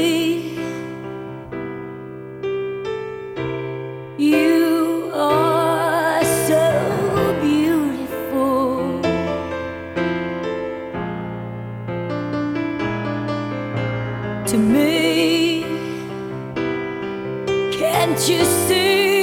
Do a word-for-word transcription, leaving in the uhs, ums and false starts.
You are so beautiful. To me, can't you see?